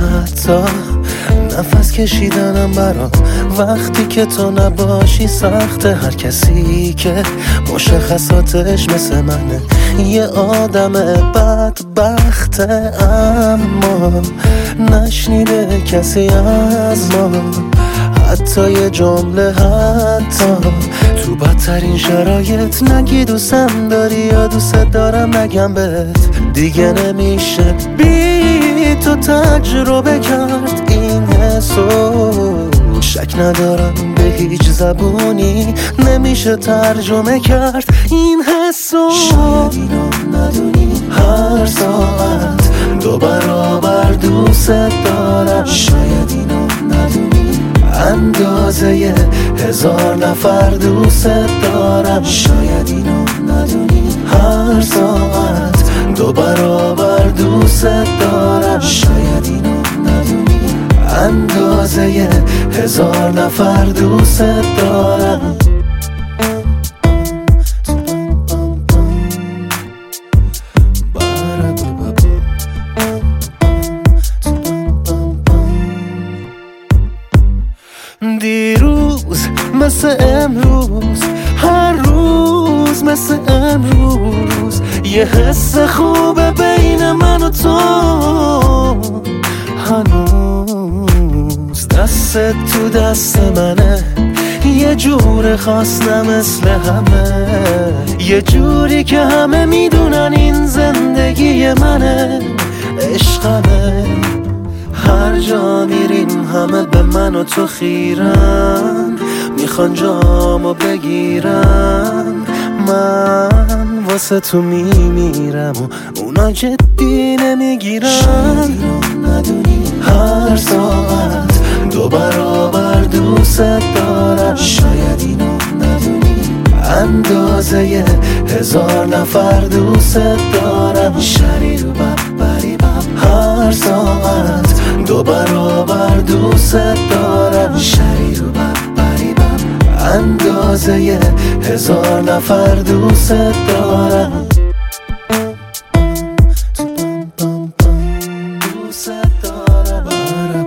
حتی نفس کشیدنم برام وقتی که تو نباشی سخته. هر کسی که مشخصاتش مثل منه یه آدم بدبخته، اما نشنیده کسی از ما حتی یه جمله، حتی تو بدترین شرایط نگی دوستم داری یا دوست دارم نگم بهت. دیگه نمیشه بی تو تجربه کرد این حسو، شک ندارم به هیچ زبونی نمیشه ترجمه کرد این حسو. شاید اینو ندونی هر ساعت 2 برابر دوست دارم، شاید اینو ندونی اندازه 1000 نفر دوست دارم، شاید اینو ندونی هر ساعت 2 برابر دوست دارم، شاید اینو ندونی اندازه 1000 نفر دوست دارم. دیروز مثل امروز، هر روز مثل امروز، یه حس خوبه بین من و تو. هنوز دست تو دست منه، یه جور خاص نه مثل همه، یه جوری که همه میدونن این زندگی منه، عشقمه. هر جا میریم همه به من و تو خیرن، میخوان جامو بگیرن، من واسه تو میمیرم و اونا جدی نمیگیرن. شاید اینو ندونی هر ساعت 2 برابر دوست دارم، شاید اینو ندونی اندازه 1000 نفر دوست دارم، شریرو ببری هر ساعت 2 برابر دوست دارم، شریرو ببری اندازه 1000 نفر دوست دارم. دوست دارم